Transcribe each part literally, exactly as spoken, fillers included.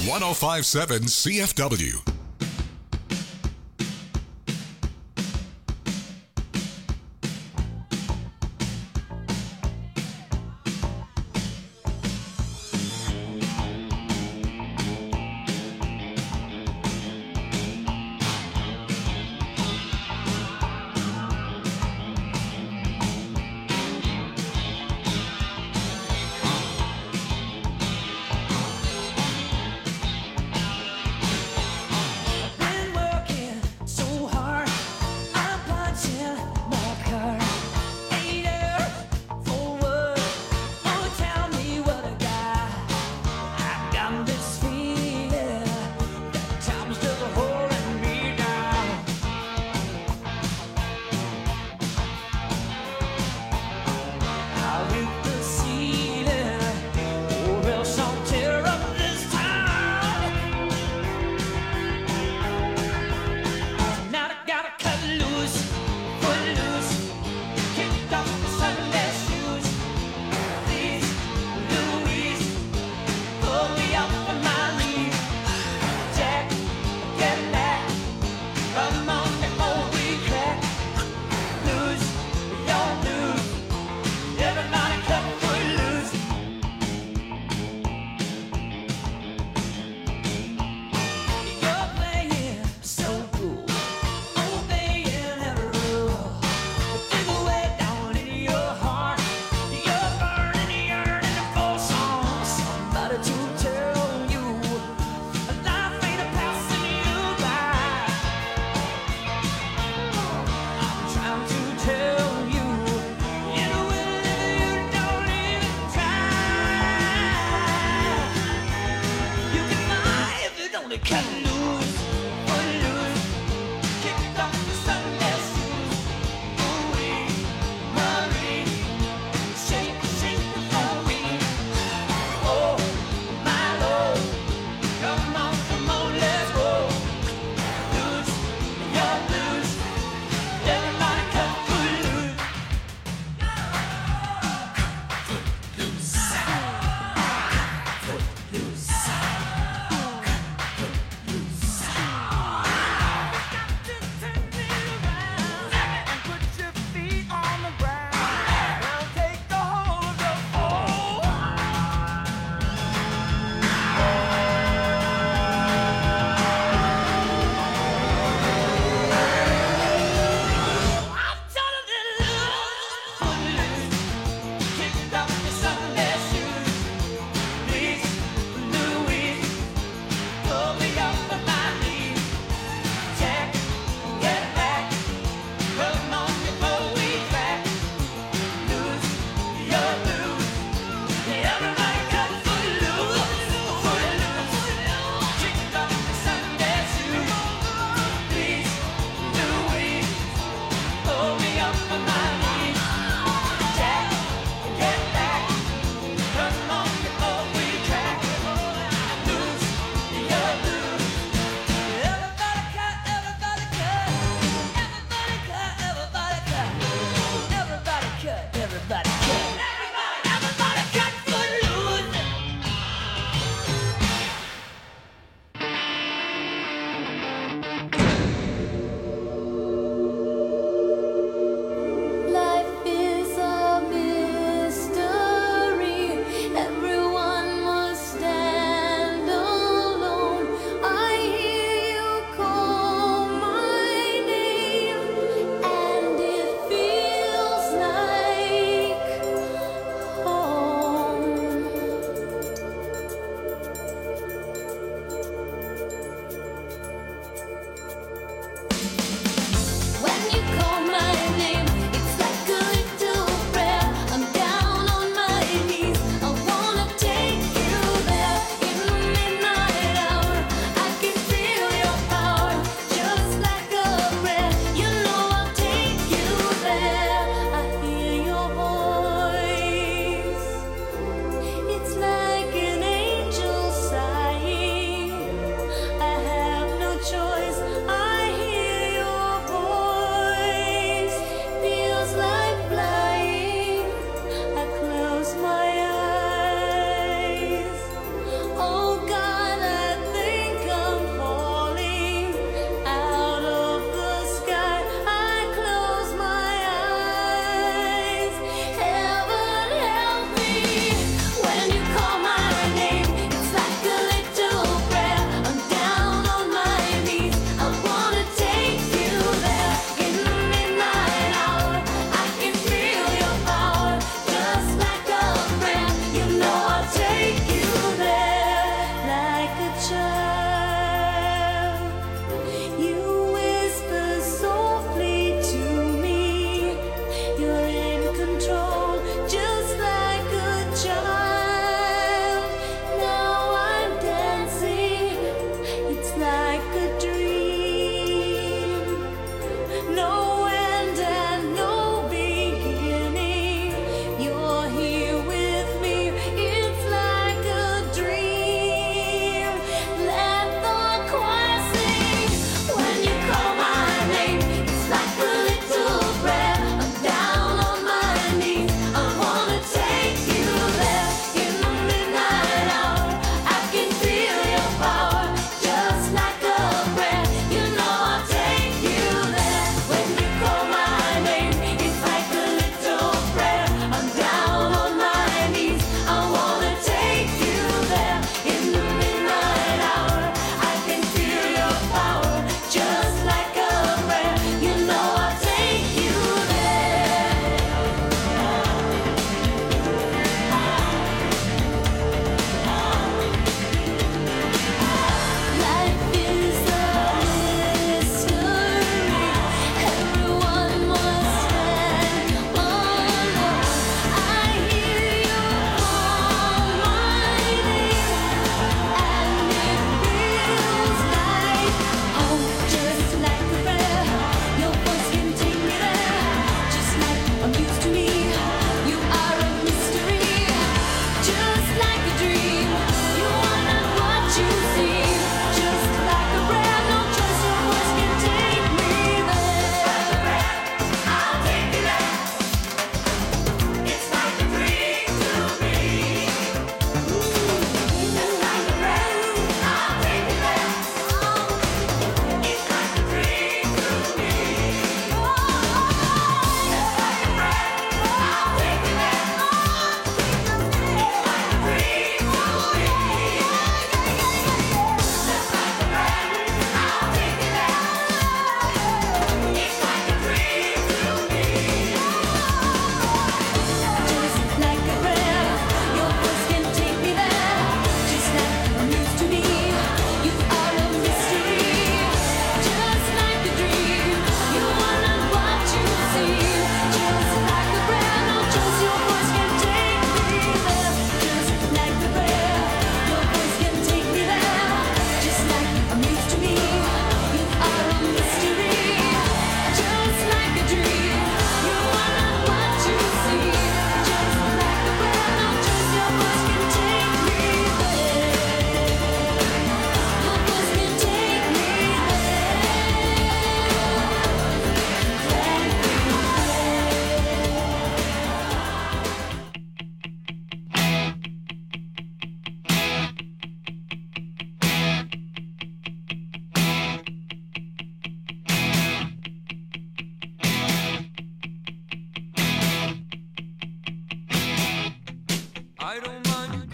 one oh five point seven C F W.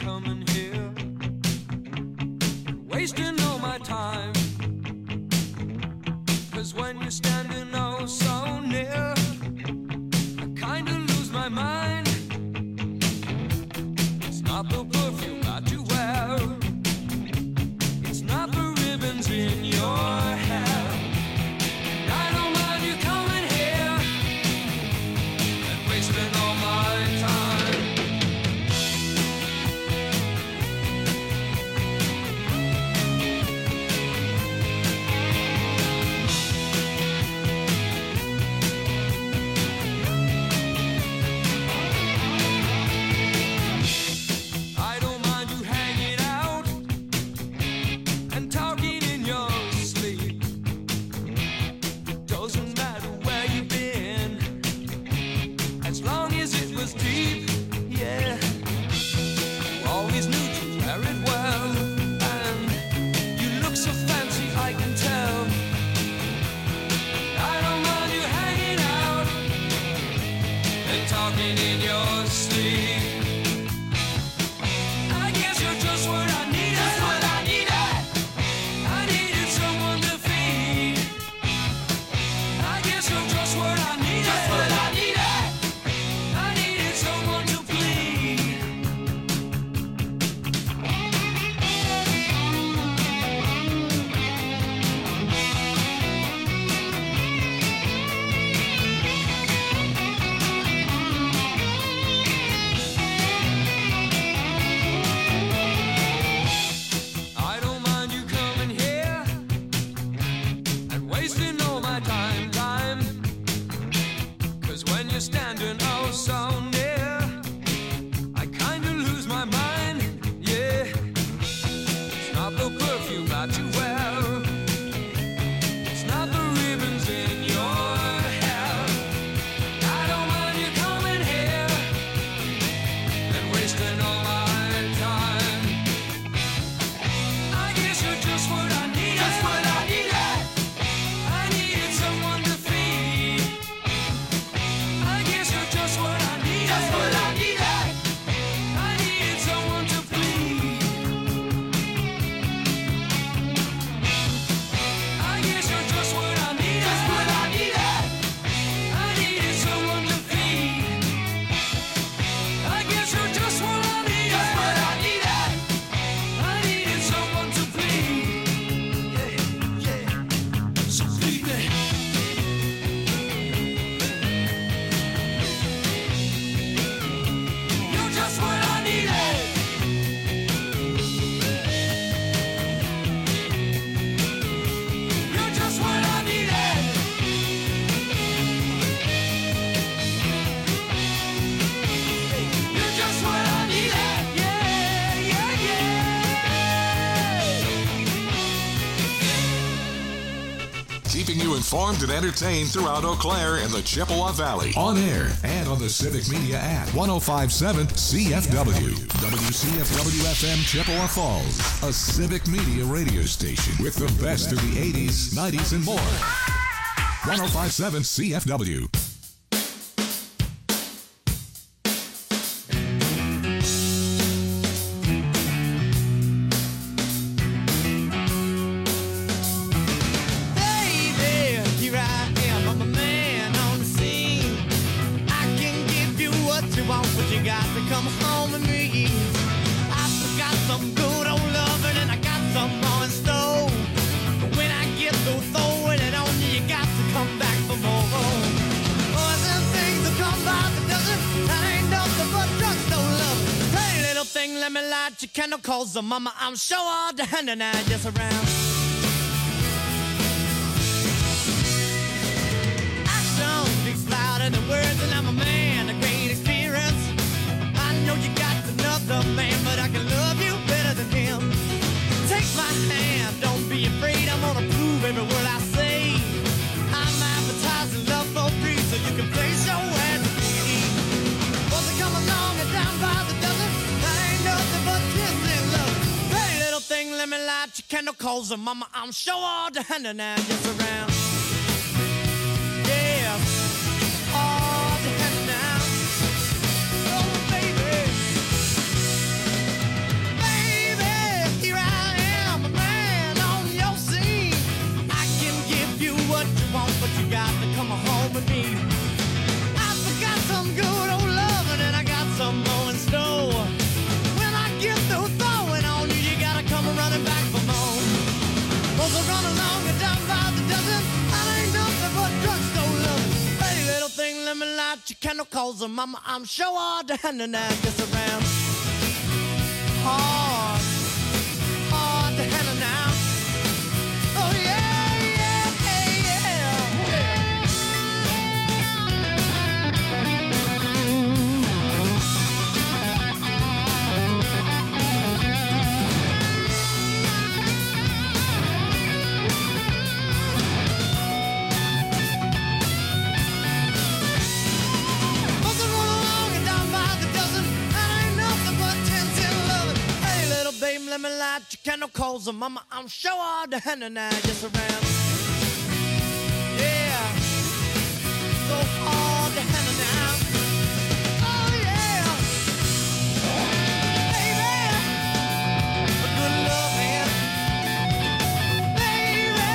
coming here, wasting all my time. 'Cause when you're standing oh so near, I kinda lose my mind. It's not the perfume that you wear, it's not the ribbons in your hair. I don't mind you coming here and wasting all my time. I don't mind you hanging out and talking in your sleep. It doesn't matter where you've been, as long as it was deep, yeah. You always knew to wear it well, and you look so fancy, I can tell. I don't mind you hanging out and talking in your sleep. I guess you're just what I needed. Just what I needed. I needed someone to feed. I guess you're just what I needed. Just what I needed. I needed someone to plead. I don't mind you coming here and wasting all my time, time. 'Cause when you're standing oh so near, I kinda lose my mind, yeah. It's not the perfume that you wear, it's not the ribbons in your hair. I don't mind you coming here and wasting all my time. I guess you're just what I needed. Just what I needed. I needed someone to feed. I guess you're just what I needed. Just what I needed. I needed someone to plead. I guess you're just what I needed. Just what I needed. I needed someone to feed. I guess you're just what I needed. Just what I needed. I needed someone to plead. Yeah, yeah. So plead me. You're just what I needed. You're just what I needed. You're just what I needed. Yeah, yeah, yeah. Keeping you informed and entertained throughout Eau Claire and the Chippewa Valley. On air and on the Civic Media app. ten fifty-seven C F W. W C F W F M Chippewa Falls. A Civic Media radio station with the best of the eighties, nineties, and more. ten fifty-seven C F W. Baby, here I am, I'm a man on the scene. I can give you what you want, but you got to come home with me. I've got some good old loving and I got some more in store. But when I get through throwing it on you, you got to come back for more. Boys and things that come by the dozen, that ain't nothing but drugstore love. Hey, little thing, let me light your candle, cause the mama, I'm sure all the hand and I just around. Action speaks louder than words, and I'm a man of great experience. I know you got another man, but I can love you better than him. Take my hand, don't be afraid, I'm gonna prove every word I say. I'm advertising love for free, so you can place your ads at me. Won't they come along and down by the dozen? That ain't nothing but kissing love. Hey, little thing, let me light your candle, cause the mama, I'm sure all the hand and I just around. Yeah, all the hand now. Oh, baby. no calls, and mama, I'm sure hard to handle now. Just around hard, hard to handle now. Oh yeah, yeah, yeah, let me light your candle calls, and mama, I'm sure hard to handle now. Just around, yeah, so hard to handle now. Oh yeah, baby, good loving, baby,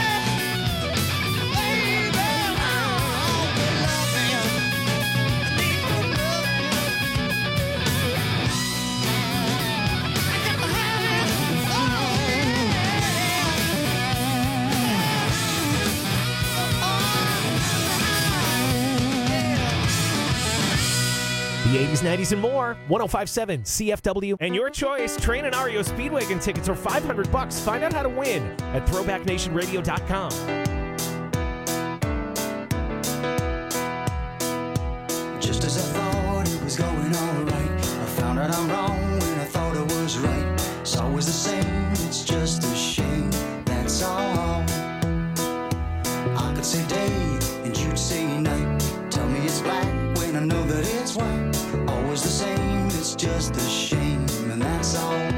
baby, oh, good loving, I need good loving. I got to have it. The eighties, nineties, and more. one oh five point seven C F W. And your choice, Train and Ario Speedwagon tickets are five hundred bucks. Find out how to win at throwback nation radio dot com. Just as I thought it was going all right, I found out I'm wrong when I thought I was right. It's always the same, it's just a shame, that's all. I could say day and you'd say night. Tell me it's black when I know that it's white. Always the same, it's just a shame, and that's all.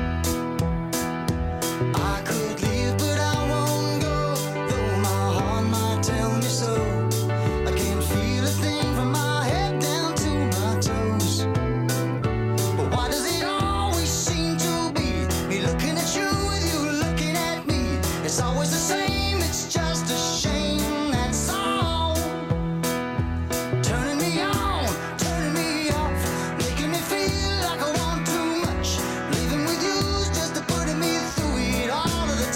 I could leave, but I won't go, though my heart might tell me so. I can't feel a thing from my head down to my toes. But why does it always seem to be me looking at you with you looking at me? It's always the same, it's just a shame, that's all. Turning me on, turning me off, making me feel like I want too much. Living with you's just putting me through it all of the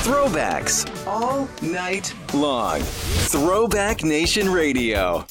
Throwbacks all night long. Throwback Nation Radio.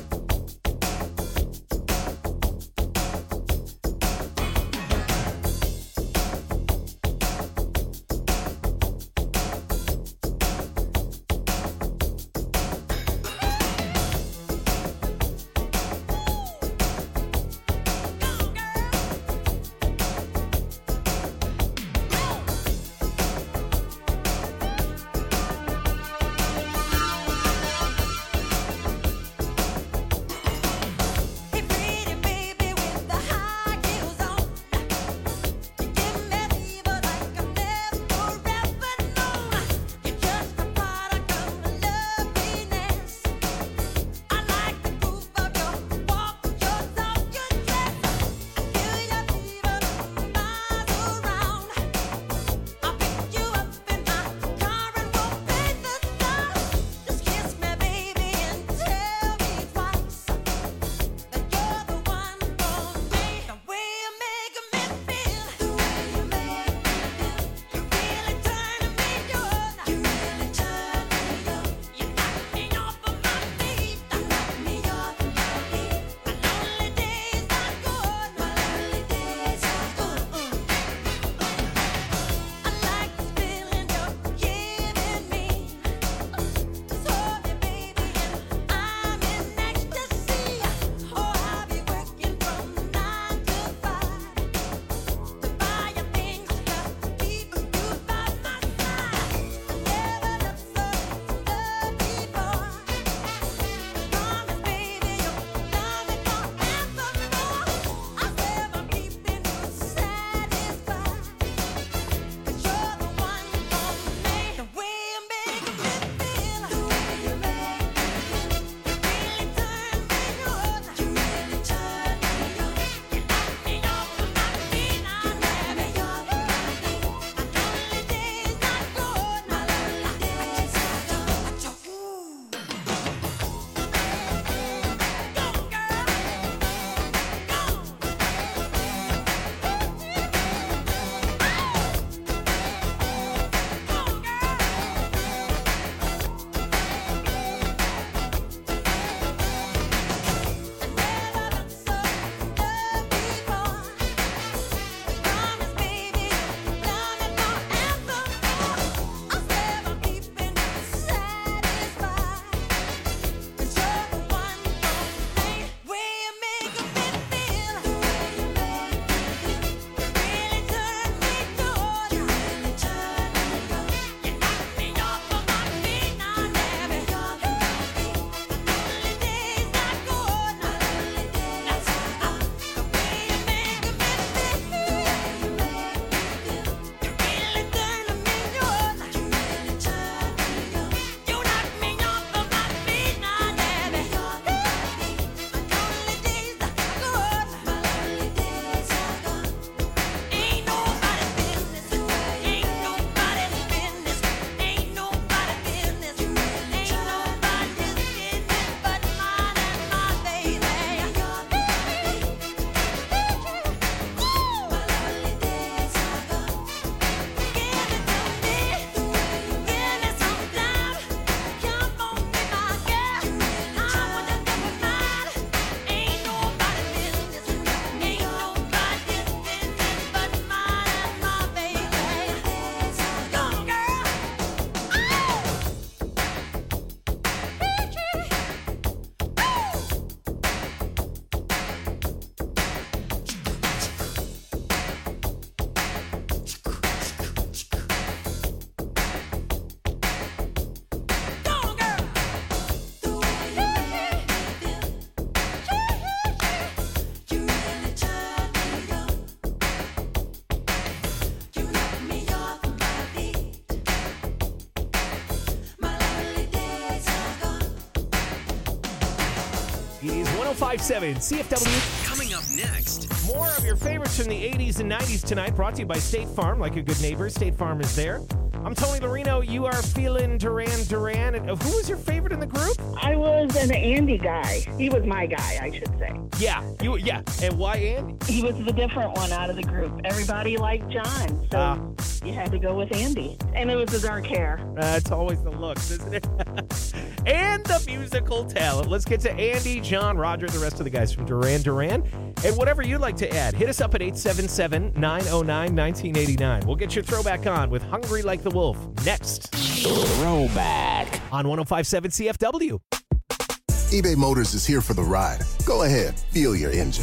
one oh five point seven C F W. Coming up next. More of your favorites from the eighties and nineties tonight, brought to you by State Farm. Like a good neighbor, State Farm is there. I'm Tony Lorino. You are feeling Duran Duran. And who was your favorite in the group? I was an Andy guy. He was my guy, I should say. Yeah, you. Yeah, and why Andy? He was the different one out of the group. Everybody liked John, so Ah. you had to go with Andy. And it was the dark hair. That's always the looks, isn't it? And the musical talent. Let's get to Andy, John, Roger, the rest of the guys from Duran Duran. And whatever you'd like to add, hit us up at eight seven seven, nine oh nine, nineteen eighty-nine. We'll get your throwback on with Hungry Like the Wolf next. Throwback on one oh five point seven C F W. eBay Motors is here for the ride. Go ahead, feel your engine.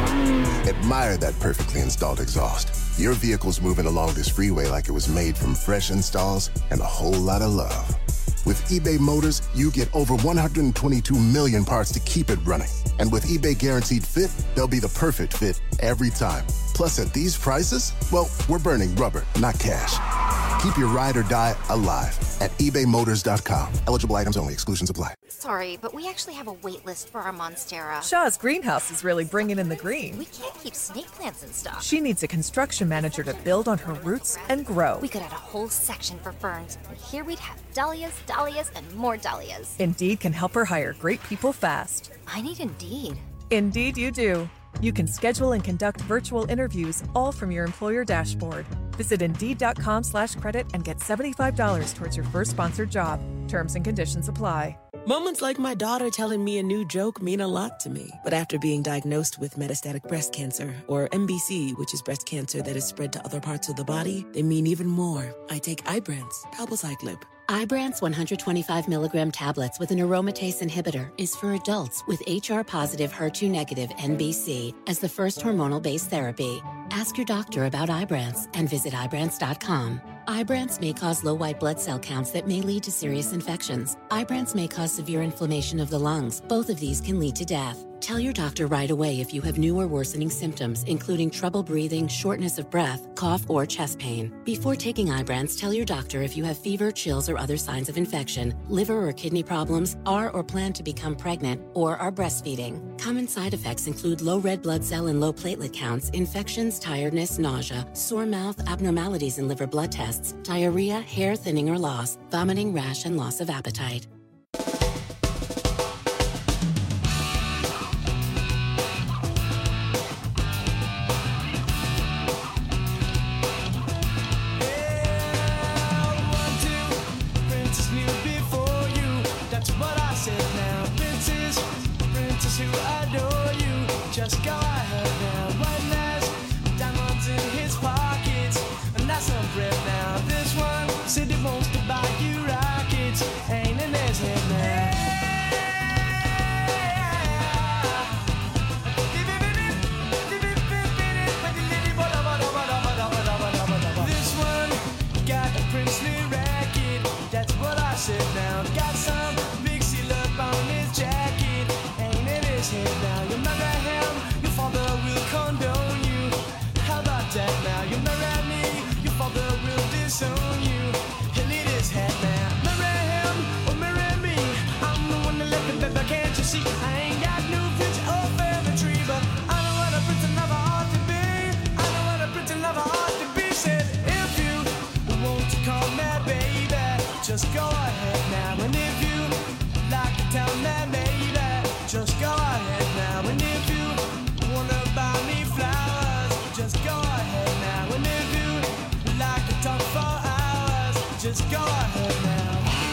Admire that perfectly installed exhaust. Your vehicle's moving along this freeway like it was made from fresh installs and a whole lot of love. With eBay Motors, you get over one hundred twenty-two million parts to keep it running. And with eBay Guaranteed Fit, they'll be the perfect fit every time. Plus, at these prices, well, we're burning rubber, not cash. Keep your ride or die alive at ebay motors dot com. Eligible items only. Exclusions apply. Sorry, but we actually have a wait list for our Monstera. Shaw's greenhouse is really bringing in the green. We can't keep snake plants in stock. She needs a construction manager to build on her roots and grow. We could add a whole section for ferns, and here we'd have dahlias, dahlias, and more dahlias. Indeed can help her hire great people fast. I need Indeed. Indeed you do. You can schedule and conduct virtual interviews all from your employer dashboard. Visit Indeed.com slash credit and get seventy-five dollars towards your first sponsored job. Terms and conditions apply. Moments like my daughter telling me a new joke mean a lot to me. But after being diagnosed with metastatic breast cancer, or M B C, which is breast cancer that is spread to other parts of the body, they mean even more. I take Ibrance, palbociclib. Ibrance one hundred twenty-five milligram tablets with an aromatase inhibitor is for adults with H R-positive, H E R two negative M B C as the first hormonal-based therapy. Ask your doctor about Ibrance and visit Ibrance dot com. Ibrance may cause low white blood cell counts that may lead to serious infections. Ibrance may cause severe inflammation of the lungs. Both of these can lead to death. Tell your doctor right away if you have new or worsening symptoms, including trouble breathing, shortness of breath, cough, or chest pain. Before taking Ibrance, tell your doctor if you have fever, chills, or other signs of infection, liver or kidney problems, are or plan to become pregnant, or are breastfeeding. Common side effects include low red blood cell and low platelet counts, infections, tiredness, nausea, sore mouth, abnormalities in liver blood tests, diarrhea, hair thinning or loss, vomiting, rash, and loss of appetite. Just go ahead now, and if you like to tell me, baby, just go ahead now, and if you wanna buy me flowers, just go ahead now, and if you like to talk for hours, just go ahead now.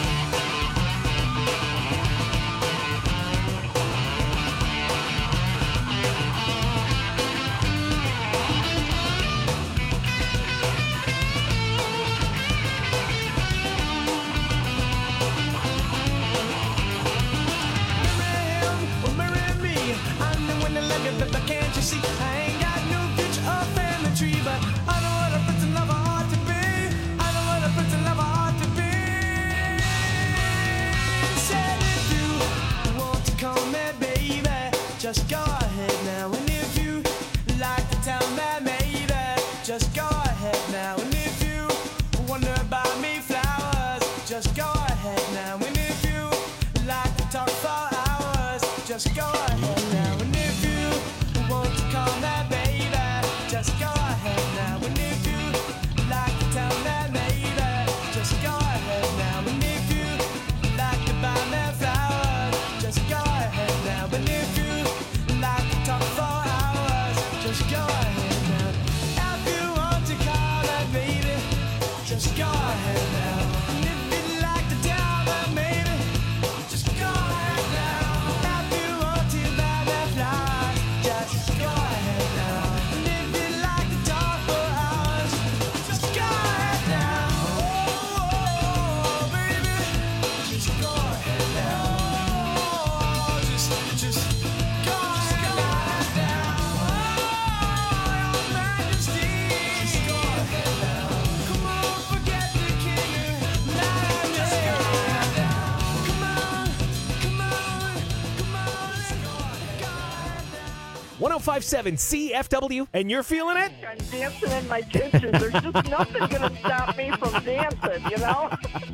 Can't you see? I ain't got no future or family tree, but I know what a prince and lover ought to be. I know what a prince and lover ought to be. Said if you want to call me baby, just go ahead now. And if you like to tell me maybe, just go ahead now. And if you wonder about me flowers, just go ahead now. And if you like to talk for hours, just go ahead now. And if you want to call that baby, just go ahead now. one oh five point seven C F W, and you're feeling it? I'm dancing in my kitchen. There's just nothing going to stop me from dancing, you know?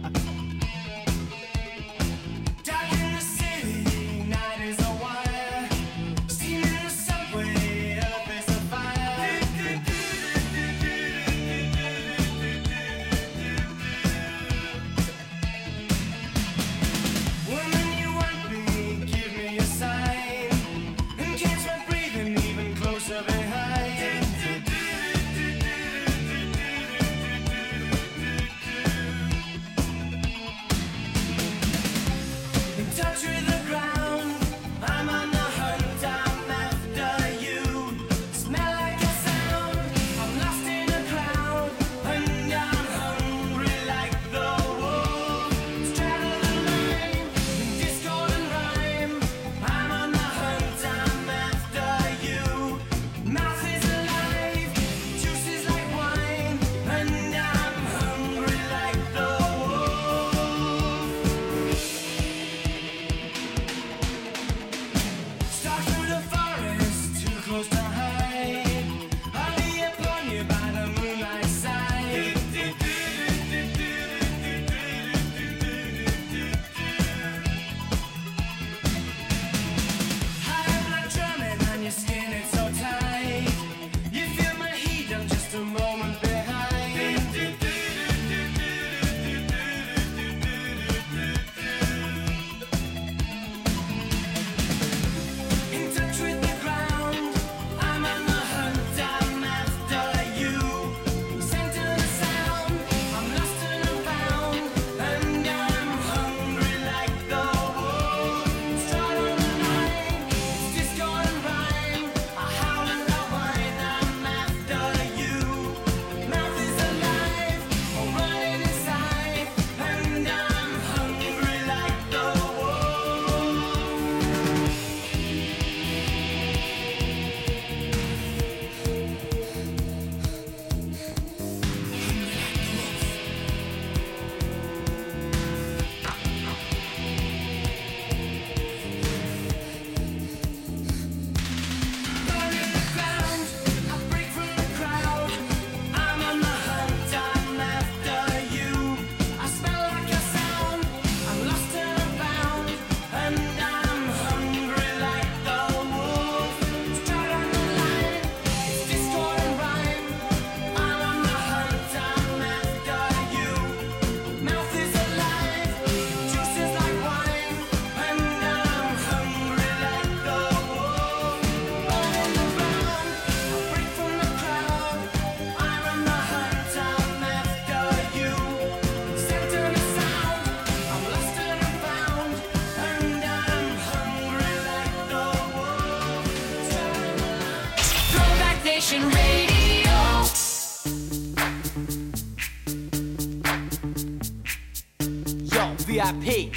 V I P.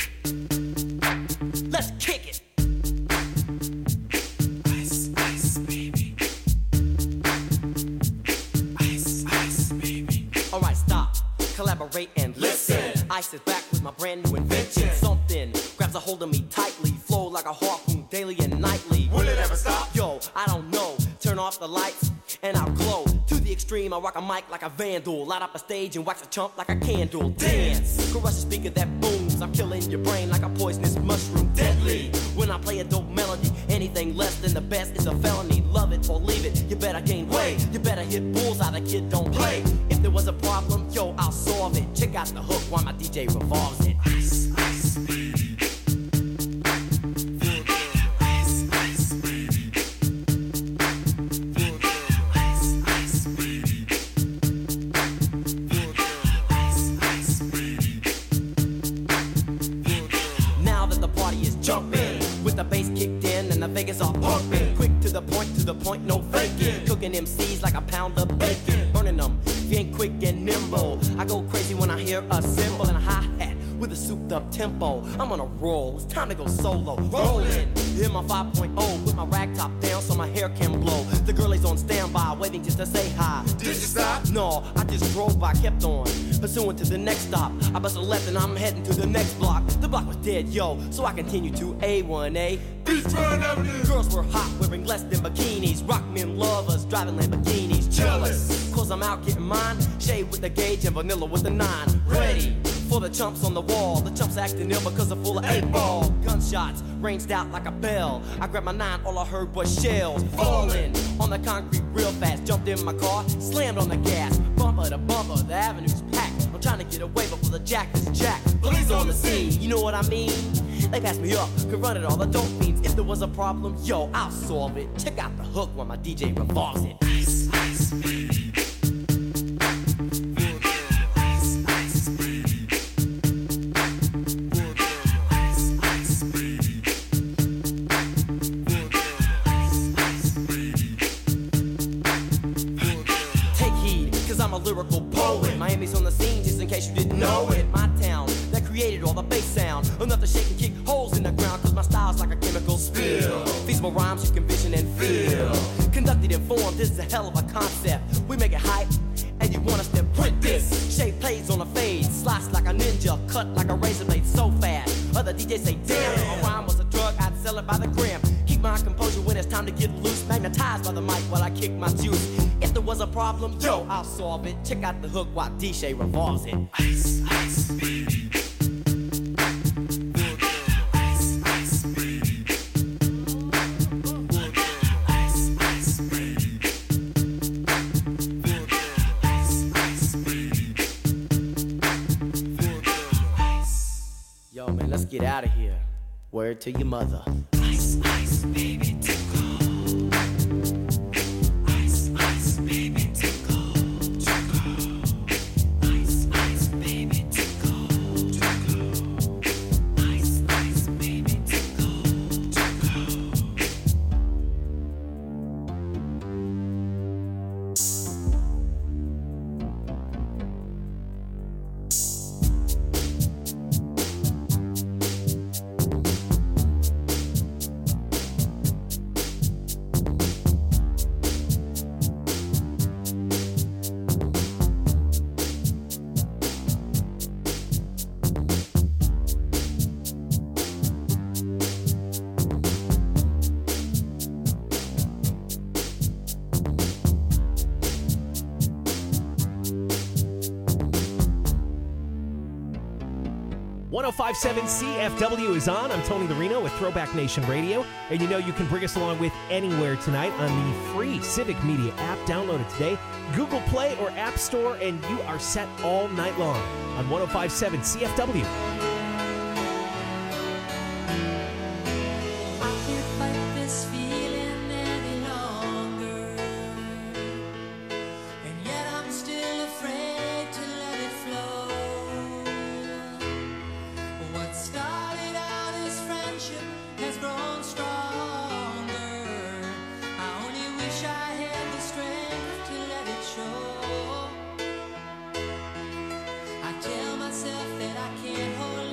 Let's kick it. Ice, ice, baby. Ice, ice, baby. Alright, stop, collaborate and listen. Ice is back with my brand new invention. Something grabs a hold of me tightly, flow like a harpoon daily and nightly. Will it ever stop? Yo, I don't know. Turn off the lights and I'll glow. To the extreme, I rock a mic like a vandal. Light up a stage and wax a chump like a candle. Dance, crush a speaker that booms. I'm killing your brain like a poisonous mushroom. Deadly, when I play a dope melody. Anything less than the best is a felony. Love it or leave it, you better gain weight. You better hit bullseye, the kid don't play. If there was a problem, yo, I'll solve it. Check out the hook while my D J revolves it. Ice, ice, baby. Vegas all pumping, quick to the point, to the point, no faking. Cooking M Cs like a pound of bacon, burning them. If you ain't quick and nimble, I go crazy when I hear a cymbal and a hi-hat with with a souped up tempo. I'm on a roll, it's time to go solo. Rollin', hit my five point oh, put my rag top down so my hair can blow. The girl is on standby, waiting just to say hi. Did you stop? No, I just drove by, kept on, pursuing to the next stop. I bust a left and I'm heading to the next block. The block was dead, yo, so I continued to A one A. Beachfront Avenue. Girls were hot, wearing less than bikinis. Rock men lovers, driving Lamborghinis. Jealous, cause I'm out getting mine. Shade with the gauge and vanilla with the nine. Ready for the chumps on the wall. The chumps acting ill because they're full of eight ball. Gunshots ranged out like a bell. I grabbed my nine, all I heard was shells falling on the concrete real fast. Jumped in my car, slammed on the gas. Bumper to bumper, the avenue's packed. I'm trying to get away before the jack is jacked. Police on the scene, you know what I mean? They passed me up, could run it all, the dope fiends. If there was a problem, yo, I'll solve it. Check out the hook while my D J revolves it. Ice, ice, baby. Lyrical poet. Miami's on the scene, just in case you didn't know it. My town that created all the bass sound, enough to shake and kick holes in the ground. Cause my style's like a chemical spill. Feasible rhymes you can vision and feel. Conducted in form, this is a hell of a concept. We make it hype, and you want us to print this. Shape plays on a fade, slice like a ninja, cut like a razor blade so fast. Other D Js say, damn, if a rhyme was a drug, I'd sell it by the gram. Keep my composure when it's time to get loose. Magnetized by the mic while I kick my juice. If there was a problem, yo, I'll solve it. Check out the hook while D J revolves it. Ice, ice, baby. Ice, ice, baby. Ice, ice, baby. Ice, ice, baby. Yo, man, let's get out of here. Word to your mother. Ice, ice, baby, to go. one oh five point seven C F W is on. I'm Tony Lorino with Throwback Nation Radio. And you know you can bring us along with anywhere tonight on the free Civic Media app. Download it today. Google Play or App Store, and you are set all night long on one oh five point seven C F W. Tell myself that I can't hold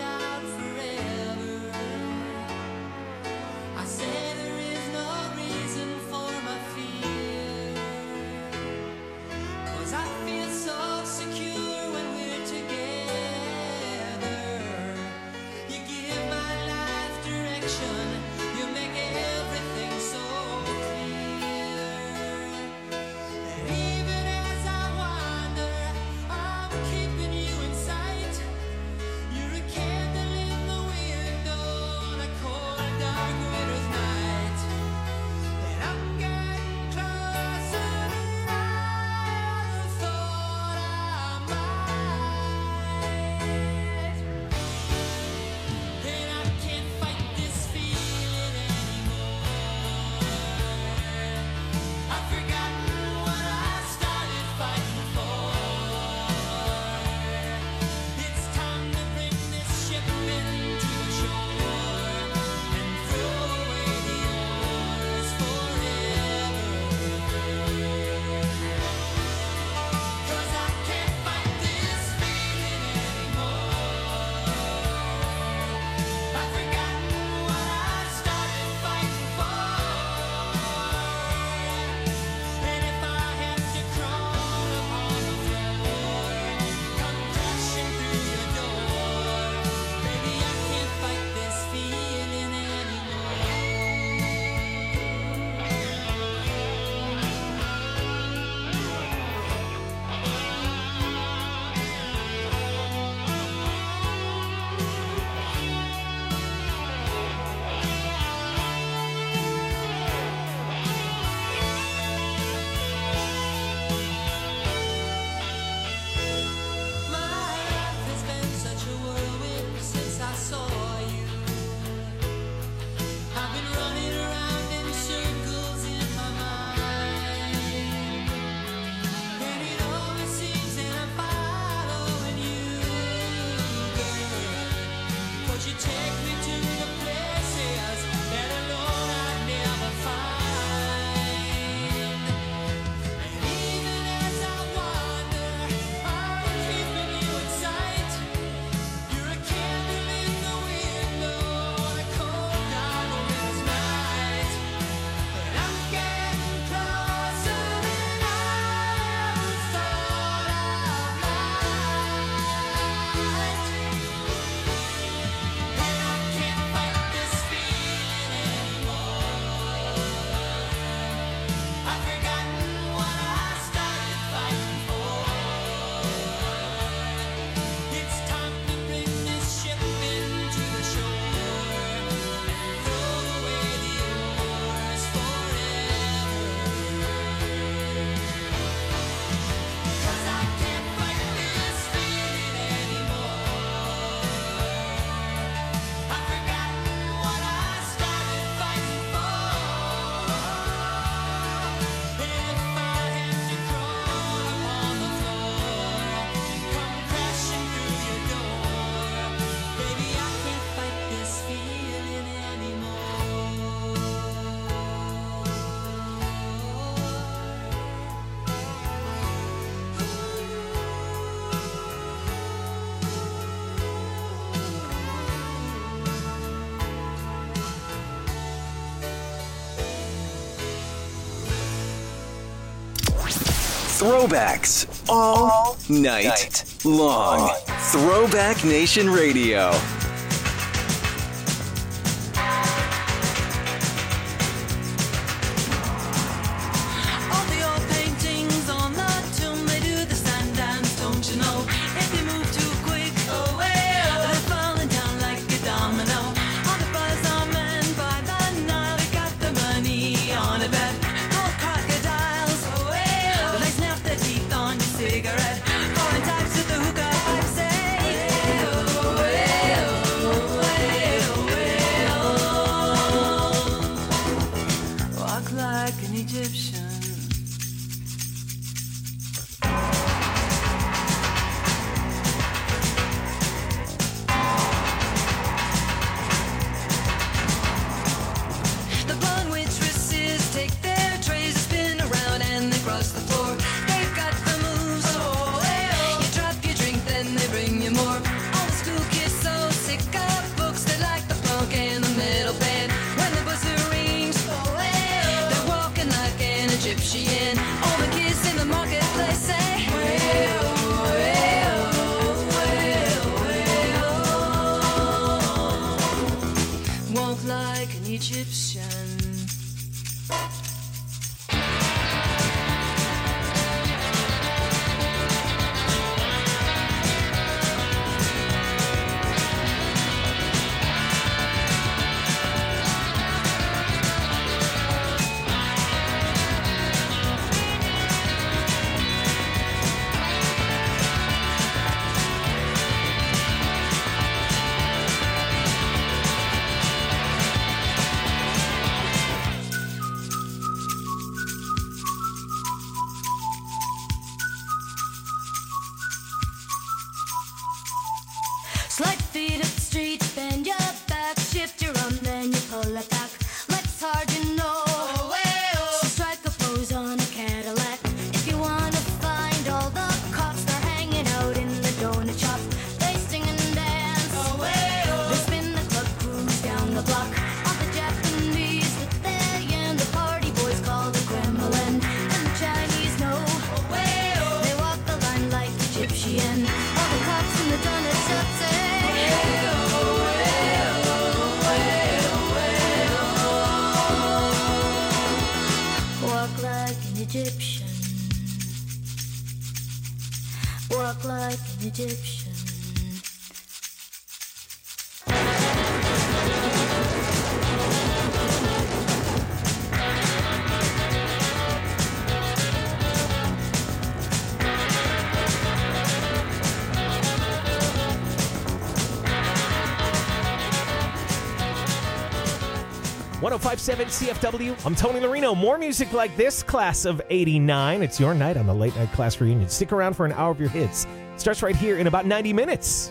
Throwbacks all night long. Throwback Nation Radio. All the old paintings on the tomb, they do the sand dance, don't you know? If you move too quick, oh well, they're falling down like a domino. All the buzz are men by the Nile, they got the money on a bet. Gold crocodiles, oh well, they snap their teeth on your cigarette. Foreign types with the hookah pipe say, oh well, oh well, walk like an Egyptian. The blonde waitresses take their trays, spin around and they cross the floor. They've got the moves, oh well. You drop your drink, then they bring you more. All the school kids so sick of books, they like the punk and the metal band. When the buzzer rings, oh well, they're walking like an Egyptian. All the kids in the marketplace say, well, well, well, well. Walk like an Egyptian. Slide feet up the street, bend your back, shift your arm, then you pull it back. Legs hard, you know. Oh, well. So strike a pose on a Cadillac. If you wanna find all the cops, they're hanging out in the donut shop. They sing and dance. Oh, well. They spin the club, cruise down the block. All the Japanese with their yen, the party boys call the Kremlin. And the Chinese know. Oh, well. They walk the line like Egyptian. All the cops in the donut shop say, walk like an Egyptian. Walk like an Egyptian. one oh five point seven C F W. I'm Tony Larino. More music like this, class of eighty-nine. It's your night on the Late Night Class Reunion. Stick around for an hour of your hits. Starts right here in about ninety minutes.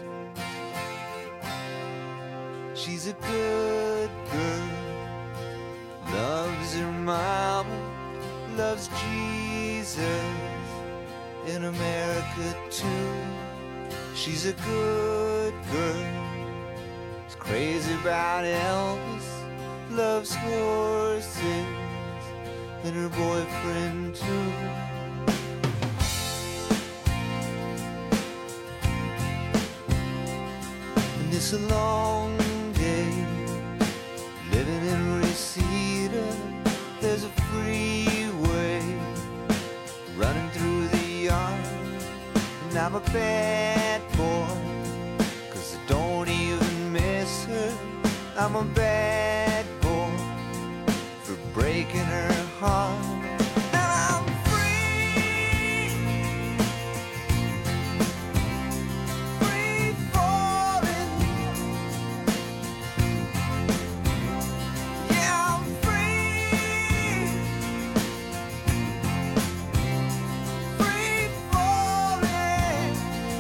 She's a good girl, loves her mama, loves Jesus, in America too. She's a good girl, is crazy about Elvis, loves horses, and her boyfriend too. And it's a long day, living in Reseda. There's a freeway running through the yard, and I'm a bad boy, 'cause I don't even miss her. I'm a bad boy for breaking her heart. Now I'm free, free falling. Yeah, I'm free, free falling.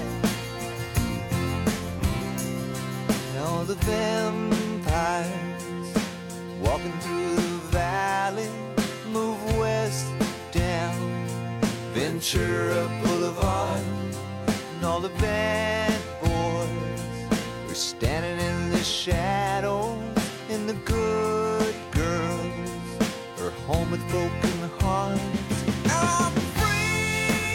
And all the vampires walking through the valley move west down Ventura Boulevard, and all the bad boys are standing in the shadows, and the good girls are home with broken hearts. I'm free,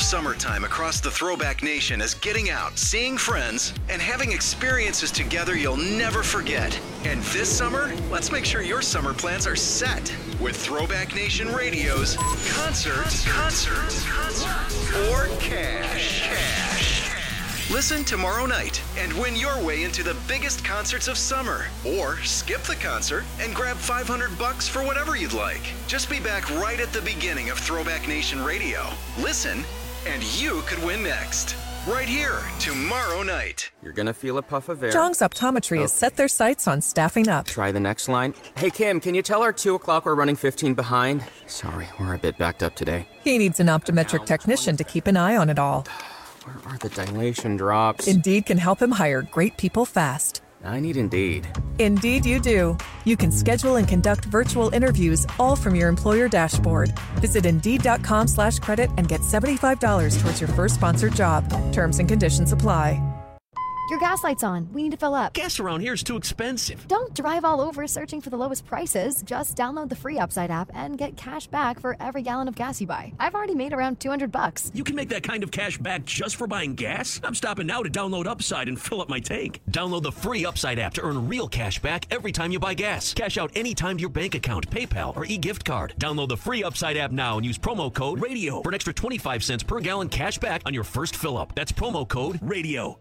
summertime across the Throwback Nation as getting out, seeing friends, and having experiences together you'll never forget. And this summer, let's make sure your summer plans are set with Throwback Nation Radio's Concerts, Concerts, Concerts, or Cash. Cash. Listen tomorrow night and win your way into the biggest concerts of summer. Or skip the concert and grab five hundred bucks for whatever you'd like. Just be back right at the beginning of Throwback Nation Radio. Listen, and you could win next. Right here, tomorrow night. You're gonna feel a puff of air. Zhang's Optometry has set their sights on staffing up. Try the next line. Hey, Kim, can you tell our two o'clock we're running fifteen behind? Sorry, we're a bit backed up today. He needs an optometric technician to keep an eye on it all. Where are the dilation drops? Indeed can help him hire great people fast. I need Indeed. Indeed you do. You can schedule and conduct virtual interviews all from your employer dashboard. Visit Indeed.com slash credit and get seventy-five dollars towards your first sponsored job. Terms and conditions apply. Your gas light's on. We need to fill up. Gas around here is too expensive. Don't drive all over searching for the lowest prices. Just download the free Upside app and get cash back for every gallon of gas you buy. I've already made around two hundred bucks. You can make that kind of cash back just for buying gas? I'm stopping now to download Upside and fill up my tank. Download the free Upside app to earn real cash back every time you buy gas. Cash out anytime to your bank account, PayPal, or e-gift card. Download the free Upside app now and use promo code RADIO for an extra twenty-five cents per gallon cash back on your first fill up. That's promo code RADIO.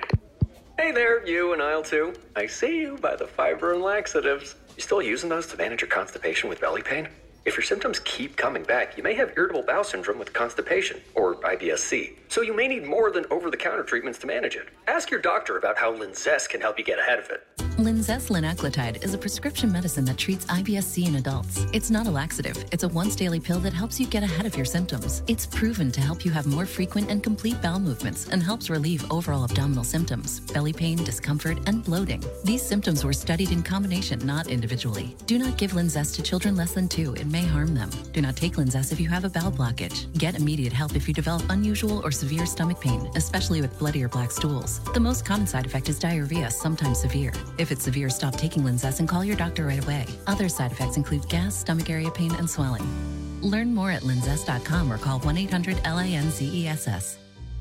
Hey there, you and aisle two. I see you by the fiber and laxatives. You still using those to manage your constipation with belly pain? If your symptoms keep coming back, you may have irritable bowel syndrome with constipation, or I B S C. So you may need more than over-the-counter treatments to manage it. Ask your doctor about how Linzess can help you get ahead of it. Linzess linaclotide is a prescription medicine that treats I B S C in adults. It's not a laxative. It's a once-daily pill that helps you get ahead of your symptoms. It's proven to help you have more frequent and complete bowel movements and helps relieve overall abdominal symptoms, belly pain, discomfort, and bloating. These symptoms were studied in combination, not individually. Do not give Linzess to children less than two. It may harm them. Do not take Linzess if you have a bowel blockage. Get immediate help if you develop unusual or severe stomach pain, especially with bloody or black stools. The most common side effect is diarrhea, sometimes severe. If it's severe, stop taking Linzess and call your doctor right away. Other side effects include gas, stomach area pain, and swelling. Learn more at linzess dot com or call one eight hundred L I N Z E S S.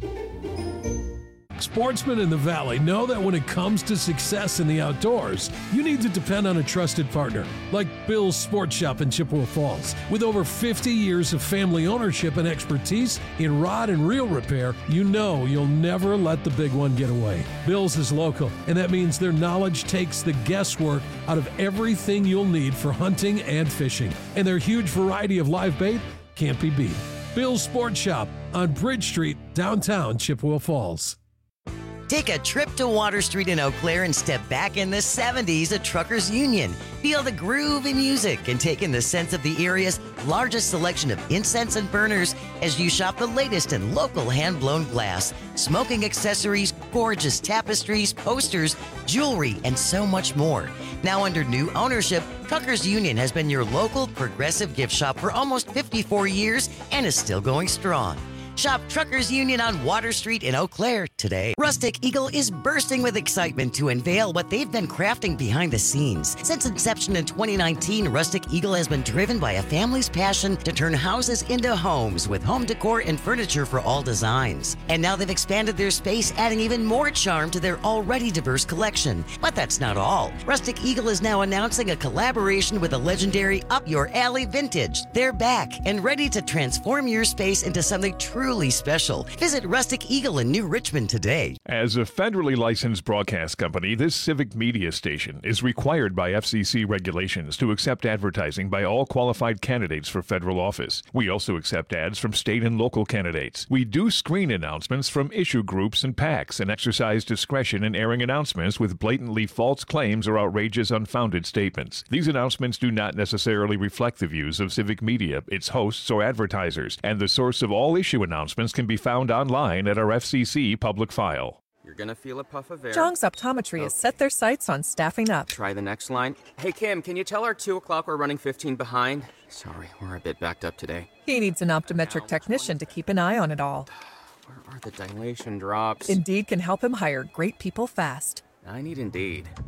Sportsmen in the Valley know that when it comes to success in the outdoors, you need to depend on a trusted partner like Bill's Sports Shop in Chippewa Falls. With over fifty years of family ownership and expertise in rod and reel repair, you know you'll never let the big one get away. Bill's is local, and that means their knowledge takes the guesswork out of everything you'll need for hunting and fishing. And their huge variety of live bait can't be beat. Bill's Sports Shop on Bridge Street, downtown Chippewa Falls. Take a trip to Water Street in Eau Claire and step back in the seventies at Truckers Union. Feel the groove in music and take in the sense of the area's largest selection of incense and burners as you shop the latest in local hand-blown glass, smoking accessories, gorgeous tapestries, posters, jewelry, and so much more. Now under new ownership, Truckers Union has been your local progressive gift shop for almost fifty-four years and is still going strong. Shop Truckers Union on Water Street in Eau Claire today. Rustic Eagle is bursting with excitement to unveil what they've been crafting behind the scenes. Since inception in twenty nineteen, Rustic Eagle has been driven by a family's passion to turn houses into homes with home decor and furniture for all designs. And now they've expanded their space, adding even more charm to their already diverse collection. But that's not all. Rustic Eagle is now announcing a collaboration with the legendary Up Your Alley Vintage. They're back and ready to transform your space into something truly Truly special. Visit Rustic Eagle in New Richmond today. As a federally licensed broadcast company, this civic media station is required by F C C regulations to accept advertising by all qualified candidates for federal office. We also accept ads from state and local candidates. We do screen announcements from issue groups and PACs and exercise discretion in airing announcements with blatantly false claims or outrageous, unfounded statements. These announcements do not necessarily reflect the views of civic media, its hosts, or advertisers, and the source of all issue announcements Announcements can be found online at our F C C public file. You're gonna feel a puff of air. Zhang's Optometry has set their sights on staffing up. Try the next line. Hey, Kim, can you tell our two o'clock we're running fifteen behind? Sorry, we're a bit backed up today. He needs an optometric technician to keep an eye on it all. Where are the dilation drops? Indeed can help him hire great people fast. I need Indeed.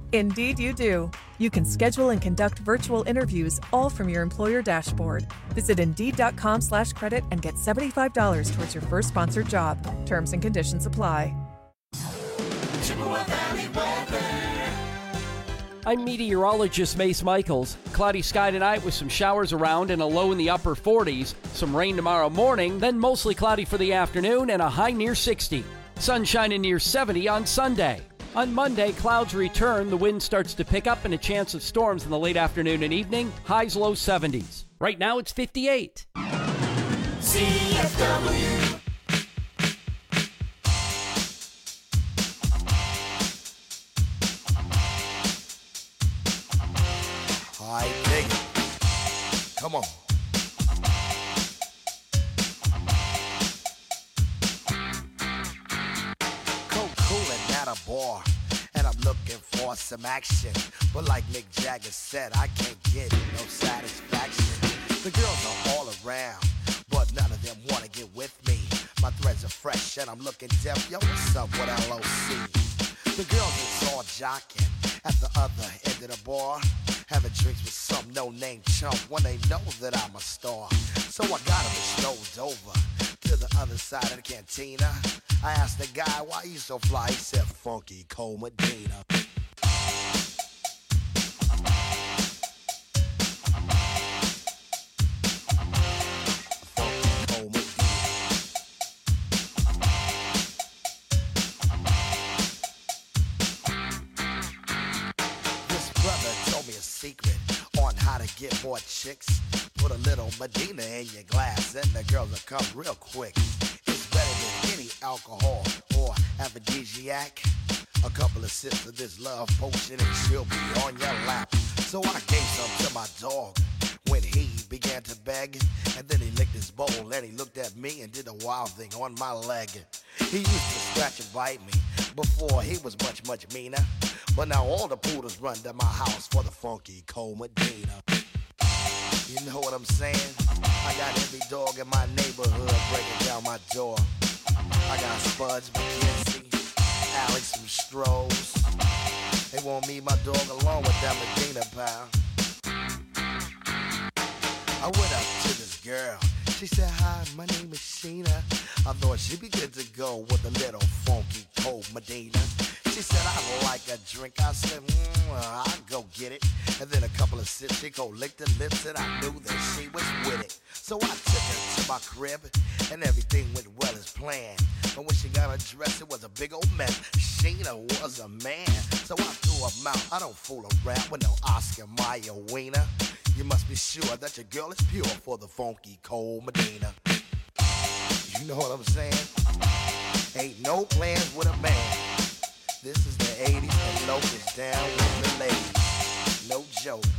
Indeed, you do. You can schedule and conduct virtual interviews all from your employer dashboard. Visit Indeed.com slash credit and get seventy-five dollars towards your first sponsored job. Terms and conditions apply. Chippewa Valley weather. I'm meteorologist Mace Michaels. Cloudy sky tonight with some showers around and a low in the upper forties. Some rain tomorrow morning, then mostly cloudy for the afternoon and a high near sixty. Sunshine in near seventy on Sunday. On Monday, clouds return, the wind starts to pick up and a chance of storms in the late afternoon and evening. Highs low seventies. Right now it's fifty-eight. C F W. I dig it. Come on. Cold cooling at a bar, and I'm looking for some action. But like Mick Jagger said, I can't get no satisfaction. The girls are all around, but none of them wanna get with me. My threads are fresh, and I'm looking deaf. Yo, what's up with L O C? The girls is all jocking at the other end of the bar, having drinks with some no-name chump when they know that I'm a star. So I got them strolled over to the other side of the cantina. I asked the guy, why you so fly? He said, Funky Cold Medina. Secret on how to get more chicks. Put a little Medina in your glass and the girls will come real quick. It's better than any alcohol or aphrodisiac. A couple of sips of this love potion and she'll be on your lap. So I gave some to my dog when he began to beg. And then he licked his bowl and he looked at me and did a wild thing on my leg. He used to scratch and bite me before he was much, much meaner. But now all the poodles run to my house for the Funky Cold Medina. You know what I'm saying? I got every dog in my neighborhood breaking down my door. I got Spuds, McKenzie, Alex from Strohs. They want me, my dog, along with that Medina pal. I went up to this girl. She said, hi, my name is Sheena. I thought she'd be good to go with a little Funky Cold Medina. She said, I like a drink. I said, mm, well, I'll go get it. And then a couple of sips, she go lick the lips, and I knew that she was with it. So I took her to my crib, and everything went well as planned. But when she got her dress, it was a big old mess. Sheena was a man, so I threw her out. I don't fool around with no Oscar Mayer wiener. You must be sure that your girl is pure for the Funky Cold Medina. You know what I'm saying? Ain't no plans with a man. This is the eighties and Locust down with the ladies. No joke.